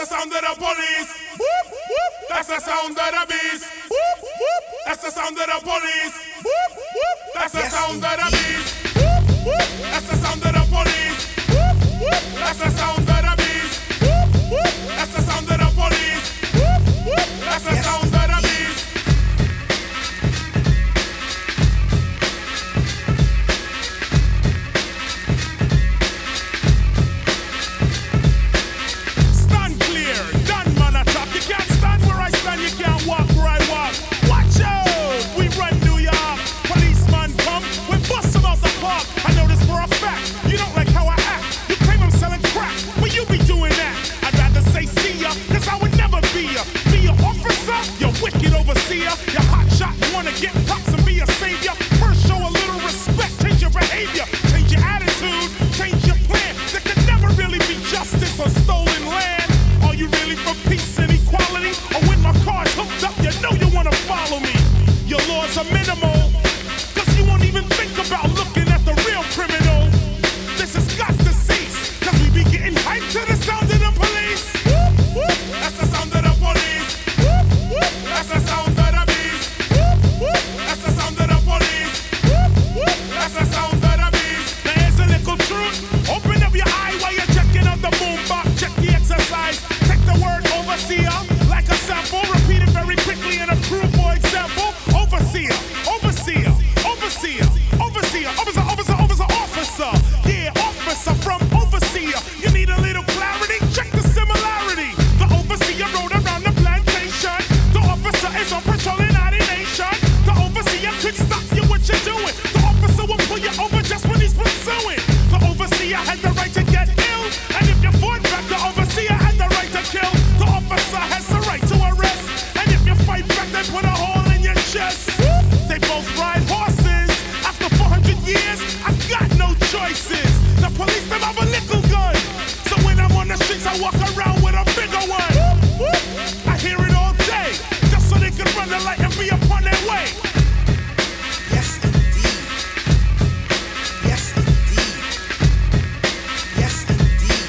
the sound of the police. Whoop, whoop. That's the sound of the beast. Whoop, whoop. That's the sound of the police. Whoop, whoop. That's the sound of the beast. Whoop, whoop. That's the sound of the police. Whoop, whoop. That's the sound of the beast. Whoop, whoop. That's the sound of the police. Whoop, whoop. That's the sound of the beast. Stand clear, done man attack. You can't stand where I stand, you can't walk where I walk. Watch out, we run New York. Policeman come, we bust them out the park. I know this for a fact, you don't like how I act. You claim I'm selling crack, well you be doing that. I'd rather say see ya, cause I would never be ya. Be an officer, you wicked overseer. You hot shot, wanna get props and be a savior. First show a little respect, change your behavior. Change your attitude, change your plan. There could never really be justice on stolen land. Are you really for peace and equality? Or when my car's hooked up, you know you wanna follow me. Your laws are minimal, cause you won't even think about looking at the real criminal. This has got to cease, cause we be getting hyped to the sound of the police. Whoop, whoop. That's the sound of the police. Whoop, whoop. That's the sound of the beast. Whoop, whoop. That's the sound of the police. Whoop, whoop. That's the sound of the beast. Now here's a little truth. Open up your eye while you're checking out the boombox. Check the exercise. Take the word overseer like a sample. Repeat it very quickly and approve, for example. Overseer, overseer, overseer, overseer, officer, officer, officer, officer. Yeah, officer from overseer. You need a little clarity? Check the similarity. The overseer rode around the plantation. The officer is on patrol in our nation. The overseer could stop you what you're doing. The officer will pull you over just when he's pursuing. The overseer had the right to get ill. And if you fought back, the overseer had the right to kill. The officer has the right to arrest. And if you fight back, they put a hole in your chest. They both ride horses. After 400 years, I've got no choices. The police, them have a little gun. So when I'm on the streets, I walk around with a bigger one. I hear it all day, just so they can run the light and be upon their way. Yes, indeed. Yes, indeed. Yes, indeed.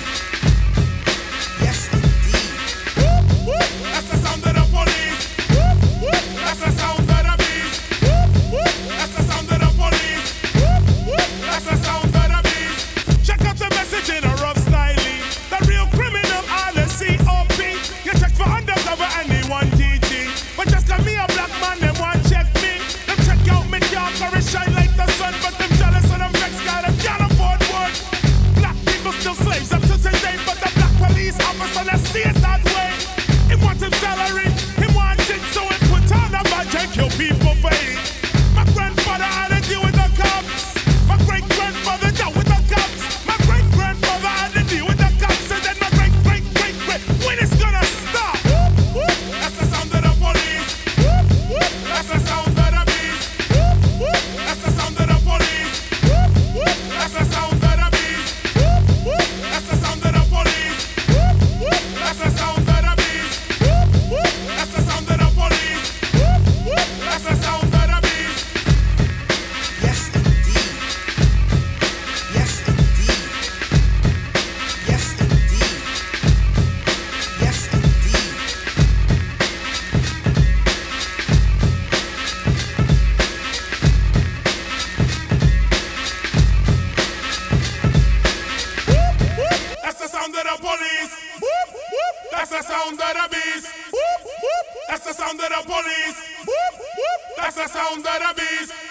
Yes, indeed. Whoop, whoop. That's the sound of the police. Whoop, whoop. That's the sound of the beast. Whoop, whoop. That's the sound of the police. Whoop, whoop. That's the sound of the beast. Check out the message in a rough styling. The real criminal are the COP. You check for undercover and they want TT. But just cause me a black man, they want check me. Them check out me dark or it shine like the sun. But them jealous of them vex, got them can't afford one. Black people still slaves up to today. But the black police officer, let's see it that way. He wants his salary, he wants it, so he put on a badge and kill people for it. My grandfather had to deal with the cops. My great-grandfather dealt with the cops. My great-grandfather had to deal with the cops. And then my great-great-great-great, when it's gonna stop? Whoop, whoop. That's the sound of the police. Whoop, whoop. That's the sound of the beast. Whoop, whoop. That's the sound of the police. Whoop, whoop. That's the sound of the beast. Whoop, whoop. That's the sound of the police. Whoop, whoop. That's the sound of the beast. Whoop, whoop. That's the sound of the police. Whoop, whoop. That's the sound of the beast. Yes, indeed. Yes, indeed. Yes, indeed. Yes, indeed. Whoop, whoop. That's the sound of the police. Whoop, whoop. That's the sound of the beast. Whoop, whoop. That's the sound of the police. Whoop, whoop. That's the sound of the beast.